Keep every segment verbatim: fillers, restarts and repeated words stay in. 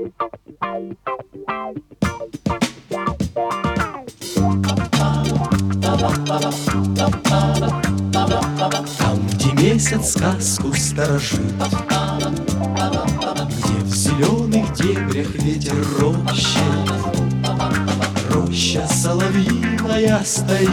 Там, где месяц сказку сторожит, где в зеленых дебрях ветер рощи, роща соловьиная стоит,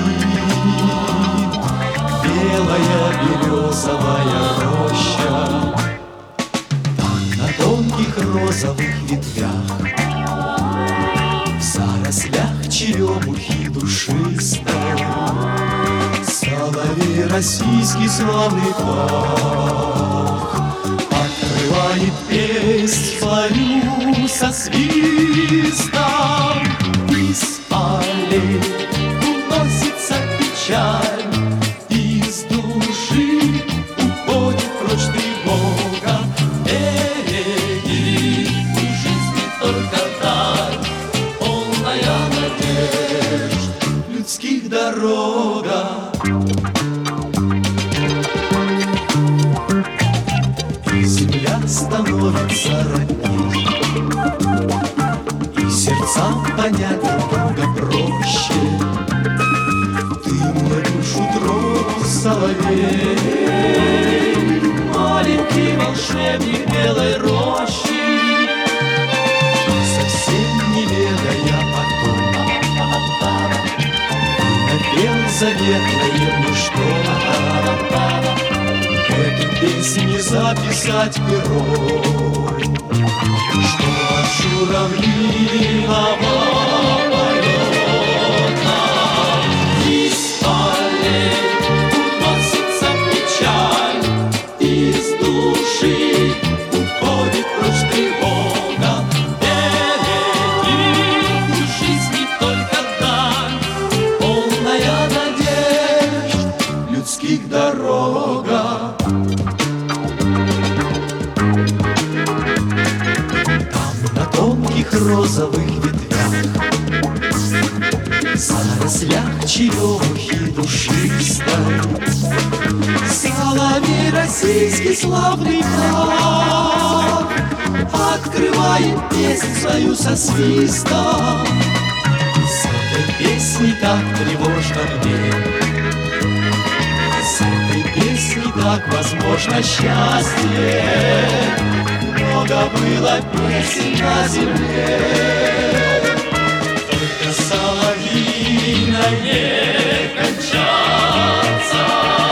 белая березовая роща. Там на тонких розовых ветвях, в зарослях черемухи душистой, соловей российский славный пах открывает песнь свою со свистом. Из аллей уносится печаль, из души уходит прочь тревога. Впереди у жизни только даль, полная надежд людских дорога. И земля становится родней, и сердца понять друг друга проще. Ты мне душу тронул, соловей, маленький волшебник белой рощи, совсем не ведая потом, напел заветное мне что-то. К этой песне записать пером, что от журавлиного полета из полей уносится печаль, из души уходит прочь тревога. Впереди в жизни только даль, полная надежд людских дорога. Там на тонких розовых ветвях, в зарослях черемухи душистой, соловей российский славный пах открывает песнь свою со свистом. С этой песней так тревожно мне, с этой песней так возможно счастье. Много было песен на земле, только соловьиная не кончаться.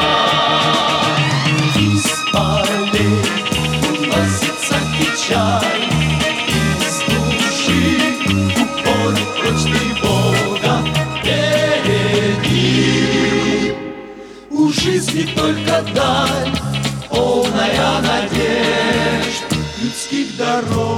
Из полей уносится печаль, из души уходит прочь тревога. Впереди у жизни только даль, полная надежд людских дорог.